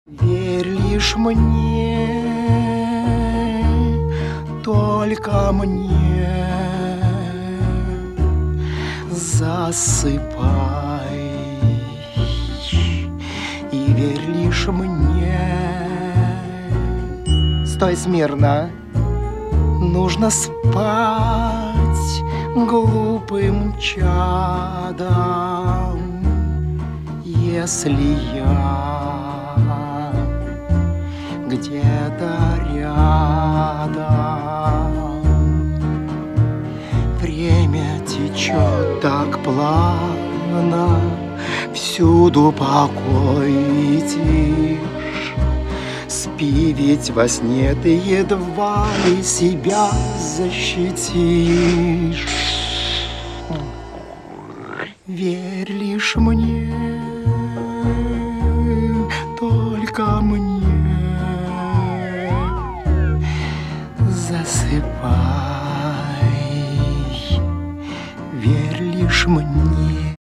Верь лишь мне, только мне, засыпай и верь лишь мне. Стой смирно, нужно спать глупым чадом, если я где-то рядом. Время течет так плавно, всюду покой и тишь. Спи, ведь во сне ты едва ли себя защитишь. Верь лишь мне, только мне, засыпай, верь лишь мне.